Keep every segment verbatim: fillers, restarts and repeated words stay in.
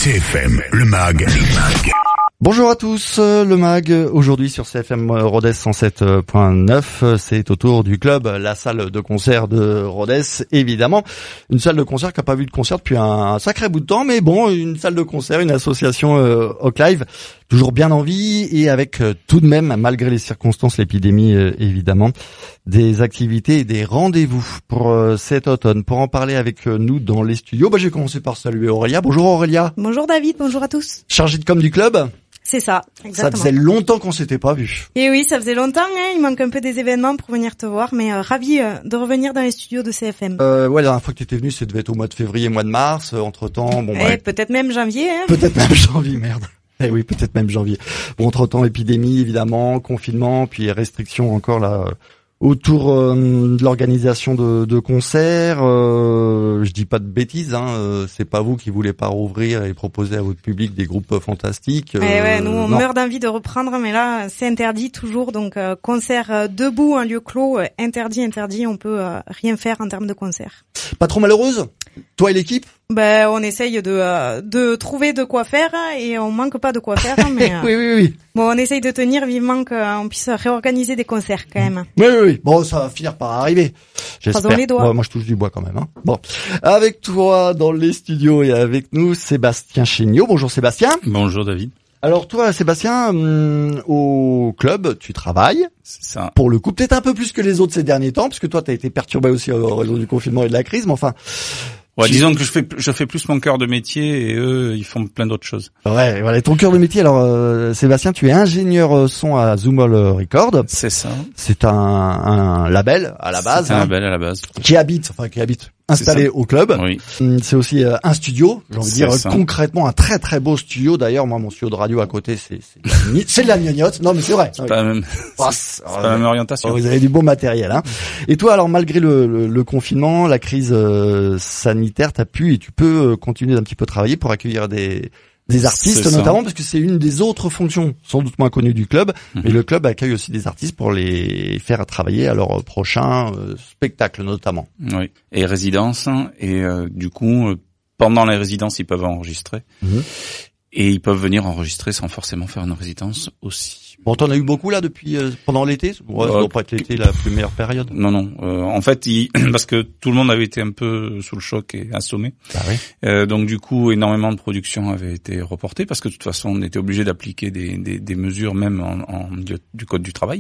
C F M, le mag. Le mag. Bonjour à tous, le mag, aujourd'hui sur C F M Rodez cent sept point neuf, c'est au tour du club, la salle de concert de Rodez, évidemment. Une salle de concert qui n'a pas vu de concert depuis un sacré bout de temps, mais bon, une salle de concert, une association euh, Hawk Live, toujours bien en vie et avec euh, tout de même, malgré les circonstances, l'épidémie euh, évidemment, des activités et des rendez-vous pour euh, cet automne. Pour en parler avec euh, nous dans les studios, bah, j'ai commencé par saluer Aurélia. Bonjour Aurélia. Bonjour David, bonjour à tous. Chargée de com du club. C'est ça, exactement. Ça faisait longtemps qu'on s'était pas vu. Et oui, ça faisait longtemps, hein, il manque un peu des événements pour venir te voir, mais euh, ravi euh, de revenir dans les studios de C F M. Euh, ouais, la dernière fois que tu étais venu, ça devait être au mois de février, mois de mars, euh, entre-temps, bon, Eh, ouais. peut-être même janvier, hein. Peut-être même janvier, merde. Eh oui, peut-être même janvier. Bon, entre-temps, épidémie, évidemment, confinement, puis restrictions encore, là, euh, autour euh, de l'organisation de, de concerts. Euh, je dis pas de bêtises, hein, euh, c'est pas vous qui voulez pas rouvrir et proposer à votre public des groupes fantastiques. Euh, Eh ouais, nous on non. meurt d'envie de reprendre, mais là c'est interdit toujours, donc euh, concert euh, debout, un lieu clos, euh, interdit, interdit, on peut euh, rien faire en termes de concert. Pas trop malheureuse, toi et l'équipe? Ben on essaye de euh, de trouver de quoi faire et on manque pas de quoi faire, mais euh, Oui, oui, oui. bon on essaye de tenir vivement qu'on puisse réorganiser des concerts quand même. Oui, oui, oui. Bon, ça va finir par arriver. J'espère. Croisons les doigts. Ouais, moi, je touche du bois quand même. Hein. Bon, avec toi dans les studios et avec nous, Sébastien Chéniaud. Bonjour Sébastien. Bonjour David. Alors toi, Sébastien, hum, au club, tu travailles. C'est ça. Pour le coup, peut-être un peu plus que les autres ces derniers temps, parce que toi, t'as été perturbé aussi au raison du confinement et de la crise. Mais enfin, Ouais, tu... disons que je fais je fais plus mon cœur de métier et eux ils font plein d'autres choses. Ouais, voilà, ton cœur de métier. Alors, euh, Sébastien, tu es ingénieur son à Zoomol Record. C'est ça. C'est un, un label à la base. C'est un hein, label à la base. qui habite, enfin qui habite, installé au club. Oui. C'est aussi euh, un studio, j'ai envie de dire C'est ça. concrètement un très très beau studio. D'ailleurs, moi, mon studio de radio à côté, c'est c'est de la gni- c'est de la gnognotte. Non, mais c'est vrai. C'est pas la même. Ah, C'est c'est- pas la même orientation. Vous avez du beau matériel, hein. Et toi, alors malgré le, le, le confinement, la crise euh, sanitaire, t'as pu et tu peux euh, continuer d'un petit peu travailler pour accueillir des des artistes C'est ça. notamment, parce que c'est une des autres fonctions sans doute moins connues du club. Mhm. Mais le club accueille aussi des artistes pour les faire travailler à leur prochain euh, spectacle notamment. Oui. Et résidence et euh, du coup euh, pendant les résidences ils peuvent enregistrer Mhm. et ils peuvent venir enregistrer sans forcément faire une résidence aussi. Bon, t'en as eu beaucoup là depuis euh, pendant l'été. Ouais, ça Ouais. doit pas être l'été la plus meilleure période. Non non. Euh, en fait, ils, parce que tout le monde avait été un peu sous le choc et assommé. Bah oui. Euh, donc du coup, énormément de production avait été reportée parce que de toute façon, on était obligé d'appliquer des, des, des mesures même en, en du, du code du travail.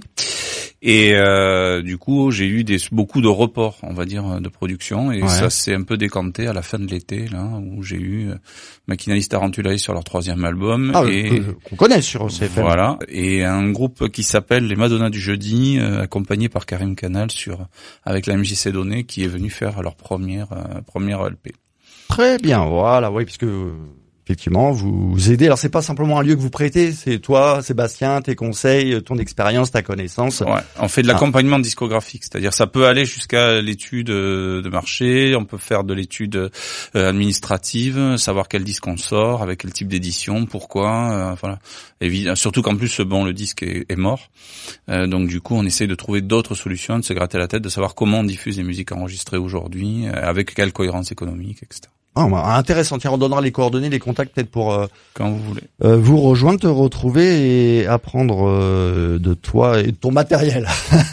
Et euh, du coup, j'ai eu des, beaucoup de reports, on va dire, de production, et Ouais. ça s'est un peu décanté à la fin de l'été, là, où j'ai eu euh, Machinalist Tarantulae sur leur troisième album, Ah, et euh, qu'on connaît sur C F M. voilà, et un groupe qui s'appelle les Madonna du Jeudi, euh, accompagné par Karim Canal sur avec la M J C Donné, qui est venu faire leur première euh, première L P. Très bien, voilà, oui, parce que euh, effectivement, vous aidez. Alors, c'est pas simplement un lieu que vous prêtez, c'est toi, Sébastien, tes conseils, ton expérience, ta connaissance. Ouais, on fait de l'accompagnement discographique, c'est-à-dire ça peut aller jusqu'à l'étude euh, de marché, on peut faire de l'étude euh, administrative, savoir quel disque on sort, avec quel type d'édition, pourquoi, euh, voilà. Évidemment, surtout qu'en plus, bon, le disque est, est mort, euh, donc du coup, on essaye de trouver d'autres solutions, de se gratter la tête, de savoir comment on diffuse les musiques enregistrées aujourd'hui, euh, avec quelle cohérence économique, et cetera. Ah, bah, intéressant. Tiens, on donnera les coordonnées, les contacts peut-être pour euh, Quand vous voulez. euh, vous rejoindre, te retrouver et apprendre euh, de toi et de ton matériel.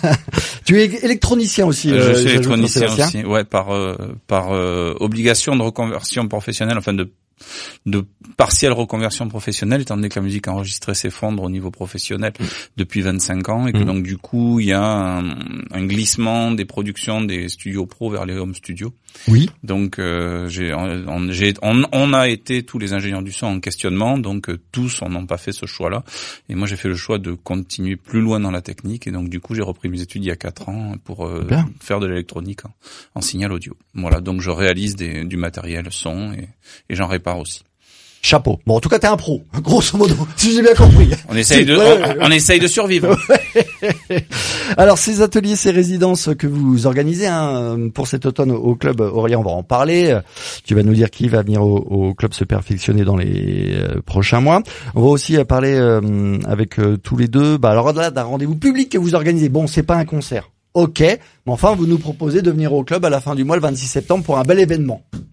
Tu es électronicien aussi. Euh, euh, je suis j'ajoute, électronicien Sébastien. aussi, ouais, par euh, par euh, obligation de reconversion professionnelle, enfin de de partielle reconversion professionnelle, étant donné que la musique enregistrée s'effondre au niveau professionnel mmh. depuis vingt-cinq ans, et que mmh. donc du coup il y a un, un glissement des productions des studios pro vers les home studios. Oui. Donc euh, j'ai, on, j'ai, on, on a été tous les ingénieurs du son en questionnement, donc euh, tous on n'a pas fait ce choix-là. Et moi j'ai fait le choix de continuer plus loin dans la technique, et donc du coup j'ai repris mes études il y a quatre ans pour euh, faire de l'électronique en, en signal audio. Voilà, donc je réalise des, du matériel son et, et j'en répare aussi. Chapeau. Bon, en tout cas, t'es un pro, grosso modo, si j'ai bien compris. On essaye de, ouais, on, ouais. on essaye de survivre. Alors, ces ateliers, ces résidences que vous organisez hein, pour cet automne au club, Aurélien, on va en parler. Tu vas nous dire qui va venir au, au club se perfectionner dans les euh, prochains mois. On va aussi euh, parler euh, avec euh, tous les deux. Bah, alors là, d'un rendez-vous public que vous organisez. Bon, c'est pas un concert. Ok, mais enfin, vous nous proposez de venir au club à la fin du mois, le vingt-six septembre, pour un bel événement.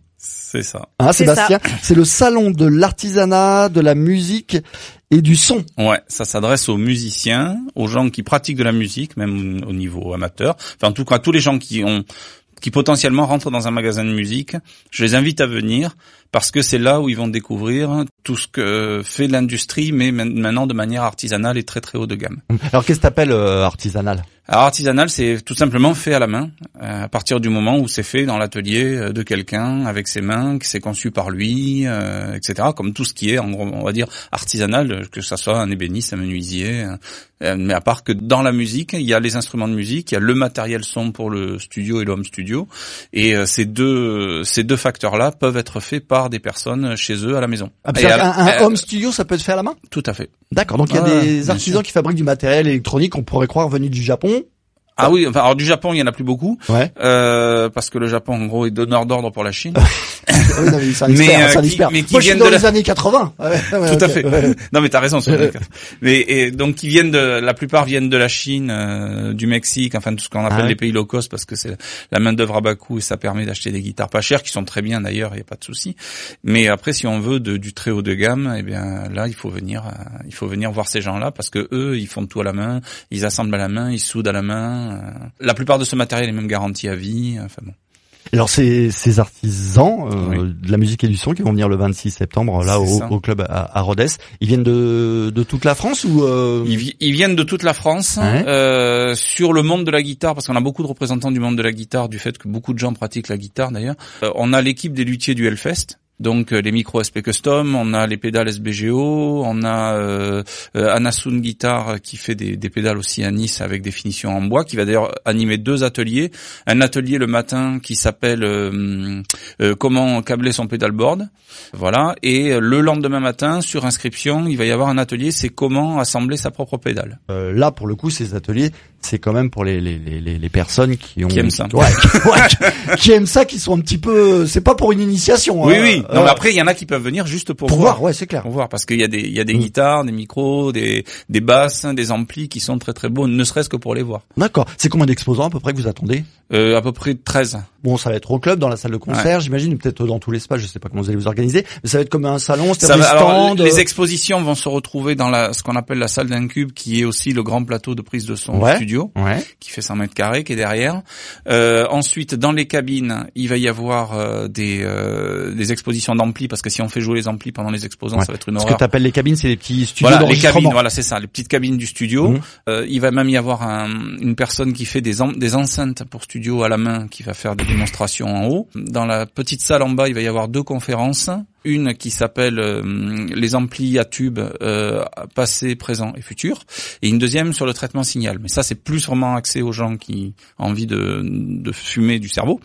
C'est ça. Hein, C'est Sébastien, c'est le salon de l'artisanat, de la musique et du son. Ouais, ça s'adresse aux musiciens, aux gens qui pratiquent de la musique, même au niveau amateur. Enfin, en tout cas, tous les gens qui ont, qui potentiellement rentrent dans un magasin de musique. Je les invite à venir parce que c'est là où ils vont découvrir tout ce que fait l'industrie, mais maintenant de manière artisanale et très très haut de gamme. Alors, qu'est-ce que t'appelles euh, artisanal? Alors artisanal, c'est tout simplement fait à la main, euh, à partir du moment où c'est fait dans l'atelier de quelqu'un, avec ses mains, que c'est conçu par lui, euh, et cetera. Comme tout ce qui est, en gros, on va dire, artisanal, que ça soit un ébéniste, un menuisier. Euh, mais à part que dans la musique, il y a les instruments de musique, il y a le matériel son pour le studio et le home studio, et euh, ces deux ces deux facteurs-là peuvent être faits par des personnes chez eux à la maison. Ah, Et à, un, un euh, home studio, ça peut être fait à la main? Tout à fait. D'accord, donc il y a Ah, des bien artisans sûr. qui fabriquent du matériel électronique, on pourrait croire venus du Japon. Ah oui, enfin, alors du Japon, il y en a plus beaucoup, Ouais. euh, parce que le Japon, en gros, est donneur d'ordre pour la Chine. Oui, non, mais c'est un Mais, expert, euh, c'est un qui- expert. mais qui Moi, je suis viennent dans de les la- années quatre-vingts. Ouais, ouais, Tout ok, à fait. ouais. Non, mais t'as raison. Sur les quatre. Mais et, donc, qui viennent de, la plupart viennent de la Chine, euh, du Mexique, enfin tout ce qu'on appelle Ah ouais. les pays low cost, parce que c'est la main d'œuvre à bas coût et ça permet d'acheter des guitares pas chères, qui sont très bien d'ailleurs, il y a pas de souci. Mais après, si on veut de, du très haut de gamme, eh bien là, il faut venir, euh, il faut venir voir ces gens-là, parce que eux, ils font tout à la main, ils assemblent à la main, ils soudent à la main. euh. La plupart de ce matériel est même garanti à vie. Enfin bon. Alors ces, ces artisans euh, Oui. de la musique et du son qui vont venir le vingt-six septembre là C'est au, ça. au club à, à Rhodes, ils viennent de, de toute la France ou euh... Ils, vi- ils viennent de toute la France, Ouais. euh, sur le monde de la guitare, parce qu'on a beaucoup de représentants du monde de la guitare, du fait que beaucoup de gens pratiquent la guitare d'ailleurs. Euh, on a l'équipe des luthiers du Hellfest. Donc euh, les micros S P Custom, on a les pédales S B G O, on a euh, euh, Anasun Guitar qui fait des, des pédales aussi à Nice avec des finitions en bois, qui va d'ailleurs animer deux ateliers. Un atelier le matin qui s'appelle euh, euh, comment câbler son pédalboard, voilà. Et le lendemain matin, sur inscription, il va y avoir un atelier, c'est comment assembler sa propre pédale. Euh, là pour le coup ces ateliers c'est quand même pour les les les, les personnes qui ont Qui aiment ça. ouais, qui, ouais, qui aiment ça, qui sont un petit peu, c'est pas pour une initiation. Oui, hein. oui. Non, Euh, mais après, il y en a qui peuvent venir juste pour, pour voir, ouais, c'est clair. Pour voir, parce qu'il y a des, il y a des Mm. guitares, des micros, des, des basses, des amplis qui sont très très beaux, ne serait-ce que pour les voir. D'accord. C'est combien d'exposants à peu près que vous attendez? Euh, à peu près treize. Bon, ça va être au club, dans la salle de concert, j'imagine, peut-être dans tout l'espace, je sais pas comment vous allez vous organiser, mais ça va être comme un salon, Ça c'est-à-dire va- des alors, stands. les expositions vont se retrouver dans la, ce qu'on appelle la salle d'un cube, qui est aussi le grand plateau de prise de son Ouais. du studio, Ouais. qui fait cent mètres carrés, qui est derrière. Euh, ensuite, dans les cabines, il va y avoir euh, des, euh, des expositions d'amplis, parce que si on fait jouer les amplis pendant les exposants, Ouais. ça va être une Ce horreur. que t'appelles les cabines, c'est les petits studios Voilà, les d'enregistrement. cabines, voilà, c'est ça, les petites cabines du studio. Mhm. Euh, il va même y avoir un, une personne qui fait des, en- des enceintes pour studio à la main, qui va faire des démonstrations en haut. Dans la petite salle en bas, il va y avoir deux conférences. Une qui s'appelle euh, les amplis à tube euh, passé, présent et futur, et une deuxième sur le traitement signal. Mais ça, c'est plus vraiment axé aux gens qui ont envie de, de fumer du cerveau.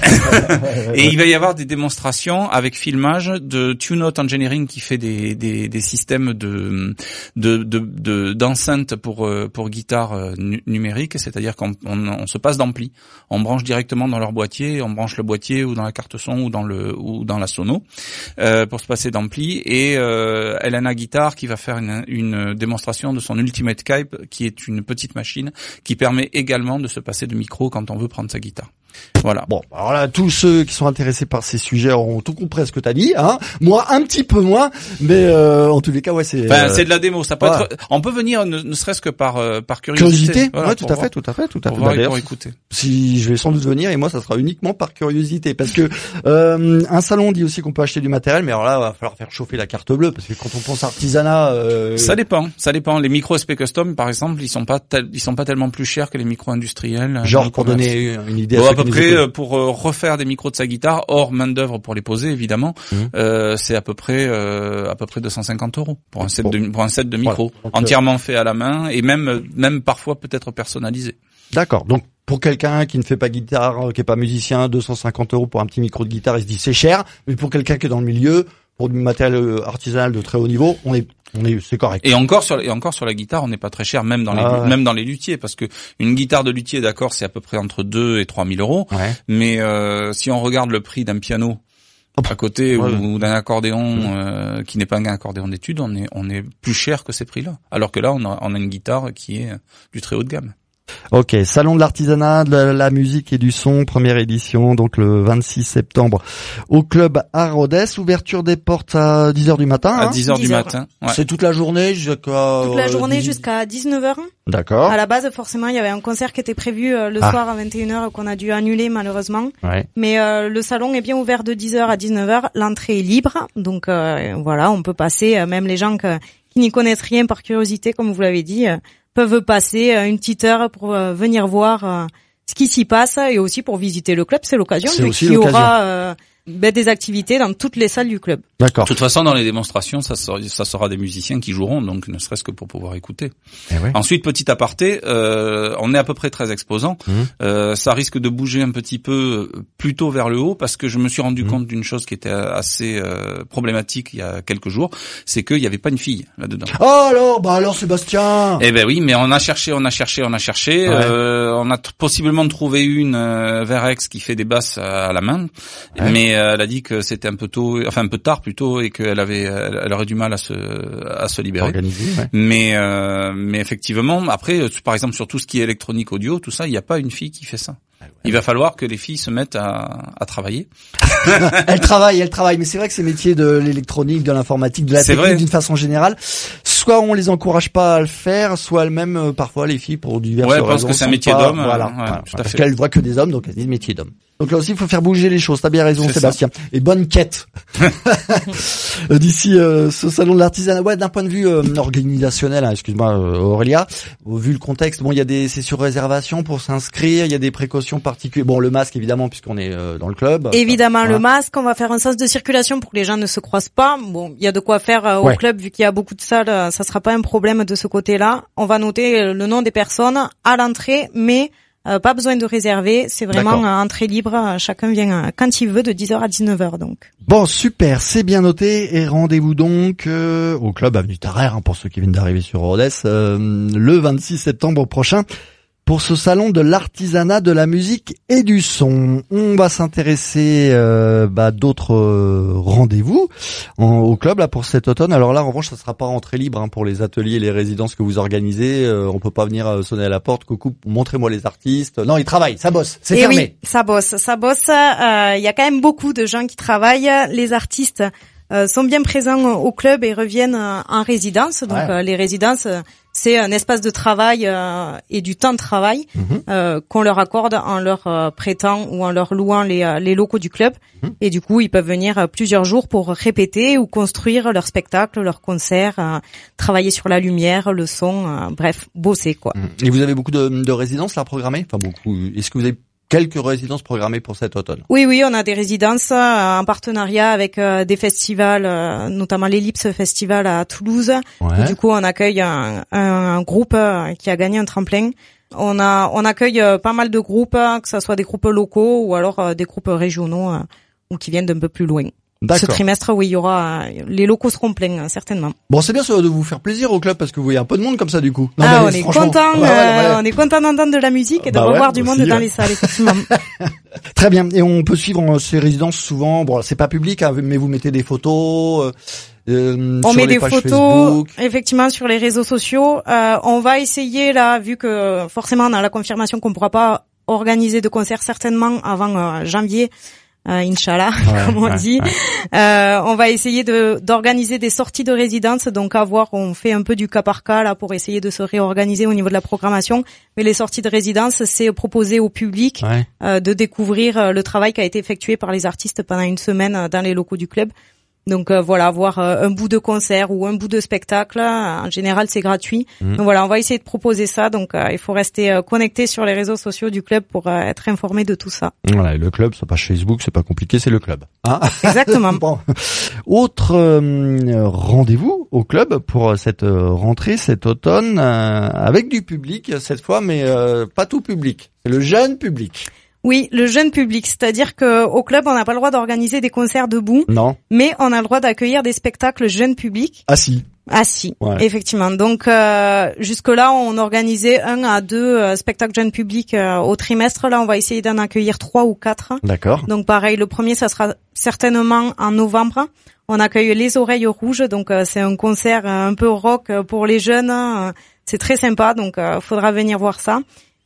Et il va y avoir des démonstrations avec filmage de TuneOut Engineering qui fait des, des, des systèmes de de de, de d'enceintes pour euh, pour guitare euh, nu- numérique, c'est-à-dire qu'on on, on se passe d'ampli, on branche directement dans leur boîtier, on branche le boîtier ou dans la carte son ou dans le ou dans la sono euh, pour se passer d'ampli. Et euh, Elena Guitar qui va faire une, une démonstration de son Ultimate Cape, qui est une petite machine qui permet également de se passer de micro quand on veut prendre sa guitare. Voilà. Bon, alors là, tous ceux qui sont intéressés par ces sujets auront tout compris à ce que t'as dit, hein. Moi, un petit peu moins, mais euh, en tous les cas, ouais, c'est. Enfin, euh, c'est de la démo. Ça peut voilà. être. On peut venir, ne, ne serait-ce que par euh, par curiosité. Curiosité, Voilà, ouais, tout pour à voir- fait, tout à fait, tout à Pour fait. voir Bah, et d'ailleurs, pour écouter. si je vais sans doute venir, et moi, ça sera uniquement par curiosité, parce que euh, un salon dit aussi qu'on peut acheter du matériel, mais alors là, il va falloir faire chauffer la carte bleue, parce que quand on pense artisanat, euh, Ça dépend, ça dépend. Les micros S P Custom, par exemple, ils sont pas tel- ils sont pas tellement plus chers que les micros industriels. genre dans pour le commerce. donner une idée. Bon, à à ceux peu qui nous près écoutent. euh, pour euh, refaire des micros de sa guitare, hors main d'œuvre pour les poser évidemment, Mhm. euh, c'est à peu près euh, à peu près deux cent cinquante euros pour un set Bon. de pour un set de micros Voilà. Donc, euh, entièrement fait à la main et même même parfois peut-être personnalisé. D'accord. Donc pour quelqu'un qui ne fait pas guitare, euh, qui est pas musicien, deux cent cinquante euros pour un petit micro de guitare, il se dit c'est cher. Mais pour quelqu'un qui est dans le milieu, pour du matériel euh, artisanal de très haut niveau, on est, on est, c'est correct. Et encore sur et encore sur la guitare, on n'est pas très cher même dans les Ah ouais. même dans les luthiers, parce que une guitare de luthier, d'accord, c'est à peu près entre deux et trois mille euros. Ouais. Mais euh, si on regarde le prix d'un piano à côté Ouais. ou, ou d'un accordéon euh, qui n'est pas un accordéon d'étude, on est on est plus cher que ces prix-là. Alors que là, on a on a une guitare qui est du très haut de gamme. Ok, Salon de l'artisanat, de la, la musique et du son, première édition, donc le vingt-six septembre au club à Rodez. Ouverture des portes à dix heures du matin. À hein dix heures du dix heures. matin. Ouais. C'est toute la journée jusqu'à... Toute la euh, journée dix- jusqu'à dix-neuf heures. D'accord. À la base, forcément, il y avait un concert qui était prévu euh, le Ah. soir à vingt et une heures qu'on a dû annuler malheureusement. Ouais. Mais euh, le salon est bien ouvert de dix heures à dix-neuf heures. L'entrée est libre. Donc euh, voilà, on peut passer, euh, même les gens que, qui n'y connaissent rien par curiosité, comme vous l'avez dit, euh, peuvent passer euh, une petite heure pour euh, venir voir euh, ce qui s'y passe et aussi pour visiter le club. C'est l'occasion. C'est vu aussi qu'il y l'occasion. aura euh, ben, des activités dans toutes les salles du club. D'accord. De toute façon, dans les démonstrations, ça sera, ça sera des musiciens qui joueront, donc ne serait-ce que pour pouvoir écouter. Eh ouais. Ensuite, petit aparté, euh, on est à peu près treize exposants. Mmh. Euh, ça risque de bouger un petit peu plutôt vers le haut parce que je me suis rendu Mmh. compte d'une chose qui était assez euh, problématique il y a quelques jours, c'est qu'il n'y avait pas une fille là-dedans. Oh alors, bah alors Sébastien. Eh ben oui, mais on a cherché, on a cherché, on a cherché. Ouais. Euh, on a t- possiblement trouvé une euh, Verex qui fait des basses à, à la main, Ouais. mais euh, elle a dit que c'était un peu tôt, enfin un peu tard plutôt, et qu'elle avait, elle, elle aurait du mal à se, à se libérer. Organisé, ouais. Mais euh, mais effectivement, après, euh, par exemple sur tout ce qui est électronique audio, tout ça, il n'y a pas une fille qui fait ça. Il va falloir que les filles se mettent à, à travailler. Elle travaille, elle travaille, mais c'est vrai que ces métiers de l'électronique, de l'informatique, de la C'est technique vrai. d'une façon générale, soit on les encourage pas à le faire, soit elles-mêmes, euh, parfois les filles, pour diverses Ouais, raisons, parce que c'est un sont métier pas- d'homme, euh, Voilà, ouais, voilà. tout à parce fait. qu'elles voient que des hommes, donc elles disent métier d'homme. Donc là aussi, il faut faire bouger les choses. T'as bien raison, C'est Sébastien. Et bonne quête Euh, d'ici euh, ce salon de l'artisanat. Ouais, d'un point de vue euh, organisationnel, hein, excuse-moi euh, Aurélia, vu le contexte, bon, il y a des, c'est sur réservation pour s'inscrire, il y a des précautions particulières. Bon, le masque évidemment puisqu'on est euh, dans le club. Évidemment, Voilà. le masque, on va faire un sens de circulation pour que les gens ne se croisent pas. Bon, il y a de quoi faire euh, Ouais. au club, vu qu'il y a beaucoup de salles, euh, ça sera pas un problème de ce côté-là. On va noter euh, le nom des personnes à l'entrée, mais euh, pas besoin de réserver. C'est vraiment D'accord. euh, entrée libre. euh, Chacun vient euh, quand il veut, de dix heures à dix-neuf heures donc. Bon, super, c'est bien noté. Et rendez-vous donc euh, au club Avenue Tarère, hein, pour ceux qui viennent d'arriver sur Rodez, euh, le vingt-six septembre prochain, pour ce salon de l'artisanat, de la musique et du son. On va s'intéresser euh, bah, d'autres euh, rendez-vous en- au club là pour cet automne. Alors là, en revanche, ça sera pas entrée libre hein, pour les ateliers et les résidences que vous organisez. Euh, on peut pas venir euh, sonner à la porte. Coucou, montrez-moi les artistes. Non, ils travaillent, ça bosse, c'est Et fermé. oui, ça bosse, ça bosse. Euh, Il y a quand même beaucoup de gens qui travaillent. Les artistes euh, sont bien présents au club et reviennent euh, en résidence. Donc Ouais. euh, les résidences, euh, c'est un espace de travail euh, et du temps de travail Mhm. euh, qu'on leur accorde en leur euh, prêtant ou en leur louant les, euh, les locaux du club. Mhm. Et du coup, ils peuvent venir euh, plusieurs jours pour répéter ou construire leur spectacle, leur concert, euh, travailler sur la lumière, le son, euh, bref, bosser quoi. Et vous avez beaucoup de, de résidences là programmées? Enfin beaucoup. Est-ce que vous avez quelques résidences programmées pour cet automne? Oui, oui, on a des résidences euh, en partenariat avec euh, des festivals, euh, notamment l'Ellipse Festival à Toulouse. Ouais. Du coup, on accueille un, un groupe euh, qui a gagné un tremplin. On a, on accueille euh, pas mal de groupes, euh, que ce soit des groupes locaux ou alors euh, des groupes régionaux euh, ou qui viennent d'un peu plus loin. Ce D'accord. trimestre, oui, il y aura, euh, les locaux seront pleins, euh, certainement. Bon, c'est bien ça de vous faire plaisir au club parce que vous voyez un peu de monde comme ça du coup. Non, ah, mais on est franchement- content, Ouais, ouais, euh, ouais. on est content d'entendre de la musique et de Bah ouais, revoir du monde aussi, dans ouais. les salles, effectivement. Très bien. Et on peut suivre euh, ces résidences souvent. Bon, c'est pas public, hein, mais vous mettez des photos. Euh, euh, On sur met les des pages photos, Facebook. effectivement, sur les réseaux sociaux. Euh, on va essayer là, vu que forcément on a la confirmation qu'on pourra pas organiser de concert certainement avant euh, janvier, euh, Inch'Allah, Ouais, comme on ouais, dit. ouais. Euh, on va essayer de d'organiser des sorties de résidence, donc à voir, on fait un peu du cas par cas là pour essayer de se réorganiser au niveau de la programmation. Mais les sorties de résidence, c'est proposer au public Ouais. euh, de découvrir euh, le travail qui a été effectué par les artistes pendant une semaine euh, dans les locaux du club. Donc euh, voilà, voir euh, un bout de concert ou un bout de spectacle, euh, en général c'est gratuit. Mmh. Donc voilà, on va essayer de proposer ça. Donc euh, il faut rester euh, connecté sur les réseaux sociaux du club pour euh, être informé de tout ça. Voilà, et le club, c'est pas Facebook, c'est pas compliqué, c'est le club. Hein. Exactement. Bon. Autre euh, rendez-vous au club pour cette euh, rentrée, cet automne, euh, avec du public cette fois, mais euh, pas tout public. C'est le jeune public. Oui, le jeune public, c'est-à-dire que au club on n'a pas le droit d'organiser des concerts debout, Non. mais on a le droit d'accueillir des spectacles jeunes publics Ah si. assis. Ouais. Effectivement. Donc euh, jusque là on organisait un à deux euh, spectacles jeunes publics euh, au trimestre. Là on va essayer d'en accueillir trois ou quatre. D'accord. Donc pareil, le premier, ça sera certainement en novembre. On accueille Les Oreilles Rouges, donc euh, c'est un concert euh, un peu rock euh, pour les jeunes. euh, c'est très sympa, donc euh, faudra venir voir ça.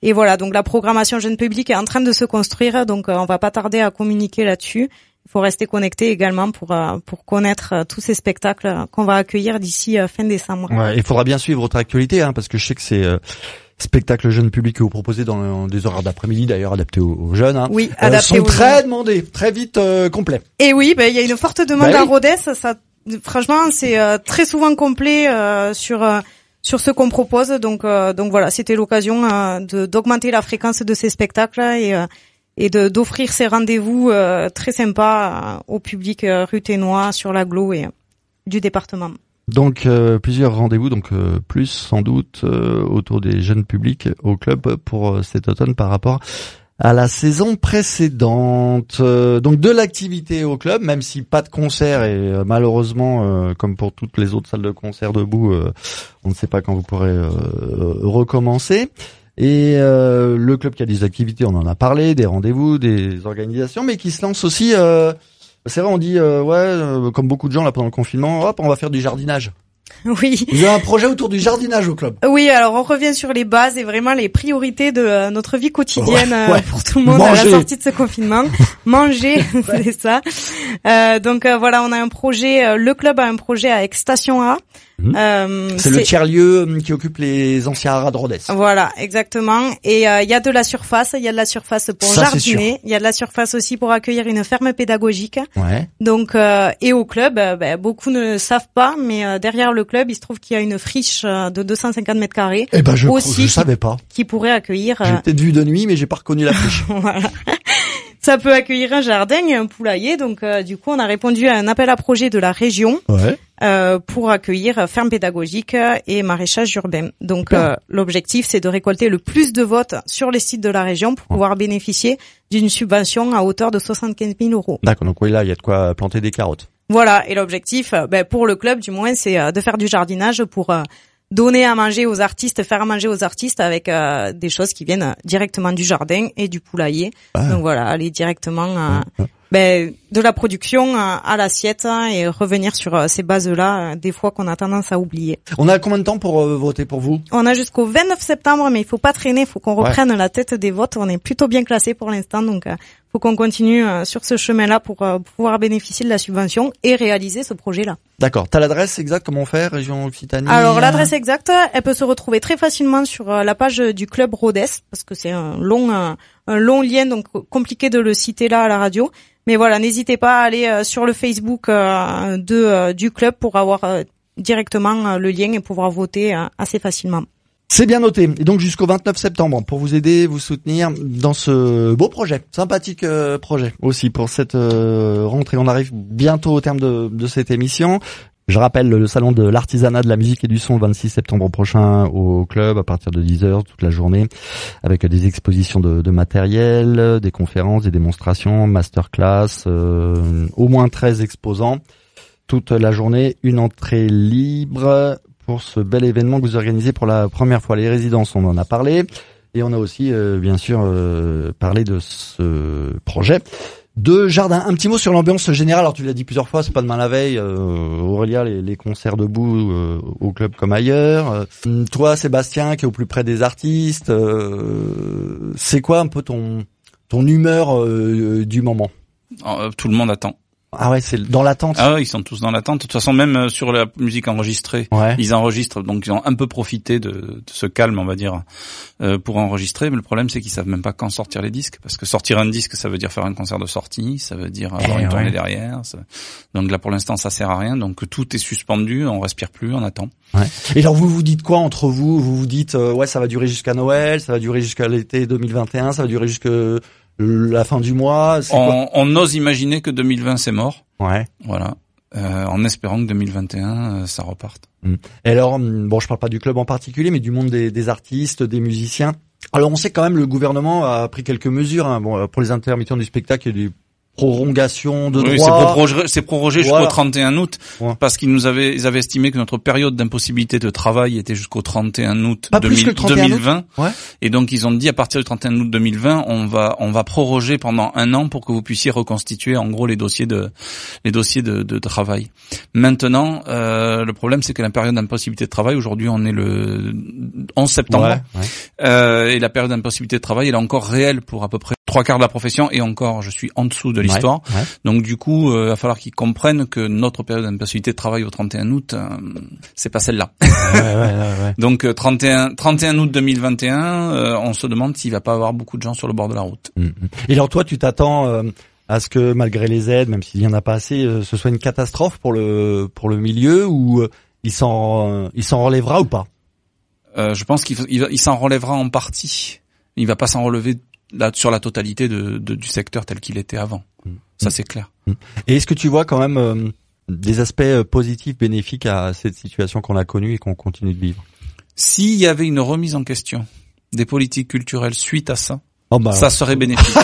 Et voilà, donc la programmation jeune public est en train de se construire, donc euh, on va pas tarder à communiquer là-dessus. Il faut rester connecté également pour euh, pour connaître euh, tous ces spectacles qu'on va accueillir d'ici euh, fin décembre. Ouais, il faudra bien suivre votre actualité, hein, parce que je sais que c'est euh, spectacle jeune public que vous proposez dans, dans des horaires d'après-midi, d'ailleurs adaptés aux, aux jeunes. Hein. Oui, euh, adaptés sont aux très jeunes. demandés, très vite euh, complet. Et oui, ben il y a une forte demande bah, à oui. Rodez. Ça, franchement, c'est euh, très souvent complet euh, sur euh, sur ce qu'on propose. Donc euh, donc voilà, c'était l'occasion euh, de d'augmenter la fréquence de ces spectacles et euh, et de d'offrir ces rendez-vous euh, très sympas euh, au public euh, ruthénois sur l'agglo et euh, du département. Donc euh, plusieurs rendez-vous, donc euh, plus sans doute euh, autour des jeunes publics au club pour euh, cet automne par rapport à la saison précédente. Euh, donc de l'activité au club, même si pas de concert et euh, malheureusement, euh, comme pour toutes les autres salles de concert debout, euh, on ne sait pas quand vous pourrez euh, recommencer. Et euh, le club qui a des activités, on en a parlé, des rendez-vous, des organisations, mais qui se lance aussi. Euh, c'est vrai, on dit euh, ouais, euh, comme beaucoup de gens là pendant le confinement, hop, on va faire du jardinage. Oui. Vous avez un projet autour du jardinage au club. Oui, alors on revient sur les bases et vraiment les priorités de euh, notre vie quotidienne ouais, euh, ouais. pour tout le monde Manger. à la sortie de ce confinement. Manger, c'est ça. Euh, donc euh, voilà, on a un projet, euh, le club a un projet avec Station A. Mmh. Euh, c'est, c'est le tiers-lieu qui occupe les anciens haras de Rodez. Voilà, exactement. Et il euh, y a de la surface, il y a de la surface pour ça, jardiner, il y a de la surface aussi pour accueillir une ferme pédagogique. Ouais. Donc euh, et au club, euh, ben, beaucoup ne savent pas, mais euh, derrière le club, il se trouve qu'il y a une friche euh, de deux cent cinquante mètres carrés. Eh ben je aussi, je savais pas. Qui pourrait accueillir. Euh... J'ai peut-être vu de nuit, mais j'ai pas reconnu la friche. Voilà. Ça peut accueillir un jardin et un poulailler. Donc, euh, du coup, on a répondu à un appel à projet de la région ouais. euh, pour accueillir ferme pédagogique et maraîchage urbain. Donc, euh, l'objectif, c'est de récolter le plus de votes sur les sites de la région pour pouvoir bénéficier d'une subvention à hauteur de soixante-quinze mille euros. D'accord. Donc, oui, là, il y a de quoi planter des carottes. Voilà. Et l'objectif, ben, pour le club, du moins, c'est de faire du jardinage pour... Euh, donner à manger aux artistes, faire à manger aux artistes avec euh, des choses qui viennent directement du jardin et du poulailler. Ah. Donc voilà, aller directement euh, ah. ben, de la production euh, à l'assiette hein, et revenir sur euh, ces bases-là, euh, des fois qu'on a tendance à oublier. On a combien de temps pour euh, voter pour vous ? On a jusqu'au vingt-neuf septembre, mais il faut pas traîner, il faut qu'on reprenne ouais. la tête des votes. On est plutôt bien classé pour l'instant, donc euh, faut qu'on continue euh, sur ce chemin-là pour euh, pouvoir bénéficier de la subvention et réaliser ce projet-là. D'accord. T'as l'adresse exacte, comment on fait, région Occitanie ? Alors l'adresse exacte, elle peut se retrouver très facilement sur euh, la page du club Rodez, parce que c'est un long, un, un long lien, donc compliqué de le citer là à la radio. Mais voilà, n'hésitez pas à aller euh, sur le Facebook euh, de euh, du club pour avoir euh, directement euh, le lien et pouvoir voter euh, assez facilement. C'est bien noté. Et donc jusqu'au vingt-neuf septembre pour vous aider, vous soutenir dans ce beau projet, sympathique euh, projet aussi pour cette euh, rentrée. On arrive bientôt au terme de, de cette émission. Je rappelle le salon de l'artisanat, de la musique et du son le vingt-six septembre prochain au club à partir de dix heures toute la journée avec des expositions de, de matériel, des conférences, des démonstrations, masterclass, euh, au moins treize exposants toute la journée, une entrée libre pour ce bel événement que vous organisez pour la première fois. Les résidences, on en a parlé et on a aussi euh, bien sûr euh, parlé de ce projet de jardin. Un petit mot sur l'ambiance générale. Alors tu l'as dit plusieurs fois, c'est pas demain la veille. Euh, Aurélia, les, les concerts debout euh, au club comme ailleurs. Euh, toi, Sébastien, qui est au plus près des artistes, euh, c'est quoi un peu ton ton humeur euh, du moment ? Tout le monde attend. Ah ouais, c'est dans l'attente. Ah ouais, ils sont tous dans l'attente. De toute façon, même sur la musique enregistrée, ouais. ils enregistrent, donc ils ont un peu profité de, de ce calme, on va dire, euh, pour enregistrer. Mais le problème, c'est qu'ils savent même pas quand sortir les disques, parce que sortir un disque, ça veut dire faire un concert de sortie, ça veut dire avoir eh une ouais. tournée derrière. Ça... Donc là, pour l'instant, ça sert à rien. Donc tout est suspendu, on respire plus, on attend. Ouais. Et alors vous vous dites quoi entre vous ? Vous vous dites euh, ouais, ça va durer jusqu'à Noël, ça va durer jusqu'à l'été deux mille vingt et un, ça va durer jusqu'à la fin du mois. C'est on, quoi on ose imaginer que deux mille vingt c'est mort. Ouais. Voilà. Euh, en espérant que deux mille vingt et un euh, ça reparte. Et alors, bon, je parle pas du club en particulier, mais du monde des, des artistes, des musiciens. Alors, on sait quand même le gouvernement a pris quelques mesures. Hein. Bon, pour les intermittents du spectacle, il y a des prorogation de oui, droit. c'est prorogé, c'est prorogé jusqu'au Voilà. trente et un août Ouais. parce qu'ils nous avaient, ils avaient estimé que notre période d'impossibilité de travail était jusqu'au trente et un août Pas plus que le trente et un deux mille vingt. Ouais. Et donc ils ont dit à partir du trente et un août deux mille vingt, on va on va proroger pendant un an pour que vous puissiez reconstituer en gros les dossiers de les dossiers de, de travail. Maintenant, euh, le problème c'est que la période d'impossibilité de travail aujourd'hui on est le onze septembre Ouais, ouais. Euh, et la période d'impossibilité de travail elle est encore réelle pour à peu près trois quarts de la profession et encore je suis en dessous de l'histoire. Ouais, ouais. Donc du coup, euh, il va falloir qu'ils comprennent que notre période d'impossibilité de travail au trente et un août, euh, c'est pas celle-là. Ouais, ouais, ouais, ouais. Donc euh, trente et un, trente et un août deux mille vingt et un, euh, on se demande s'il va pas avoir beaucoup de gens sur le bord de la route. Mm, mm. Et alors toi, tu t'attends euh, à ce que malgré les aides, même s'il y en a pas assez, euh, ce soit une catastrophe pour le pour le milieu ou euh, il s'en euh, il s'en relèvera ou pas? Euh, je pense qu'il faut- il, va- il s'en relèvera en partie. Il va pas s'en relever là, sur la totalité de, de, du secteur tel qu'il était avant. Mm. Ça c'est clair. Et est-ce que tu vois quand même euh, des aspects euh, positifs, bénéfiques à cette situation qu'on a connue et qu'on continue de vivre? S'il y avait une remise en question des politiques culturelles suite à ça, Oh bah, ça serait bénéfique.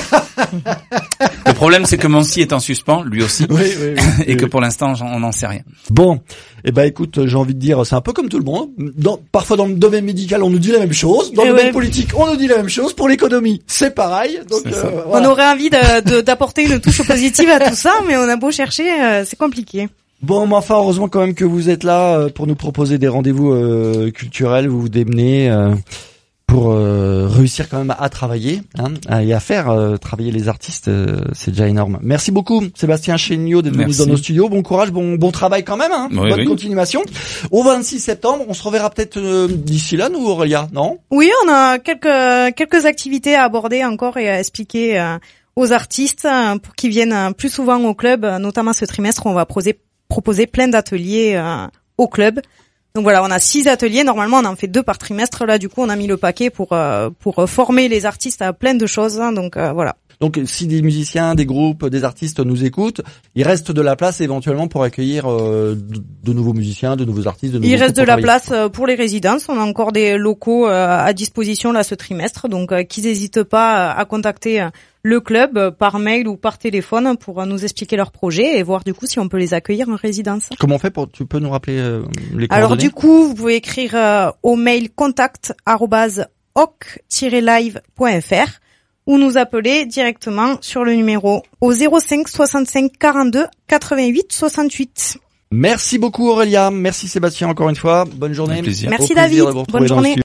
Le problème, c'est que Mancy est en suspens, lui aussi, oui, oui, oui, et oui, que oui. pour l'instant, j'en- on n'en sait rien. Bon, eh ben écoute, j'ai envie de dire, c'est un peu comme tout le monde. Dans, parfois dans le domaine médical, on nous dit la même chose. Dans Eh le domaine ouais. politique, on nous dit la même chose. Pour l'économie, c'est pareil. Donc C'est ça. euh, On voilà. aurait envie de, de- d'apporter une touche positive à tout ça, mais on a beau chercher, euh, c'est compliqué. Bon, mais enfin, heureusement quand même que vous êtes là euh, pour nous proposer des rendez-vous euh, culturels. Vous vous démenez euh, pour euh, réussir quand même à travailler hein, et à faire euh, travailler les artistes. euh, c'est déjà énorme. Merci beaucoup, Sébastien Chéniaud, d'être venu Merci. dans nos studios. Bon courage, bon bon travail quand même. Hein. Oui, Bonne oui. continuation. Au vingt-six septembre, on se reverra peut-être euh, d'ici là, nous, Aurélia, non? Oui, on a quelques quelques activités à aborder encore et à expliquer euh, aux artistes euh, pour qu'ils viennent euh, plus souvent au club, euh, notamment ce trimestre, on va proposer proposer plein d'ateliers euh, au club. Donc voilà, on a six ateliers. Normalement, on en fait deux par trimestre. Là, du coup, on a mis le paquet pour euh, pour former les artistes à plein de choses. hein. Donc euh, voilà. Donc, si des musiciens, des groupes, des artistes nous écoutent, il reste de la place éventuellement pour accueillir euh, de, de nouveaux musiciens, de nouveaux artistes, de nouveaux Il reste groupes de la pour travailler. place euh, pour les résidences. On a encore des locaux euh, à disposition là ce trimestre. Donc euh, qu'ils n'hésitent pas à contacter euh, le club euh, par mail ou par téléphone pour euh, nous expliquer leurs projets et voir du coup si on peut les accueillir en résidence. Comment on fait pour, tu peux nous rappeler euh, les coordonnées? Alors du coup, vous pouvez écrire euh, au mail contact arobase oc tiret live point f r ou nous appeler directement sur le numéro au zéro cinq soixante-cinq quarante-deux quatre-vingt-huit soixante-huit. Merci beaucoup Aurélia, merci Sébastien encore une fois, bonne journée. Avec plaisir. Au Merci plaisir David, de vous retrouver bonne dans le journée. studio.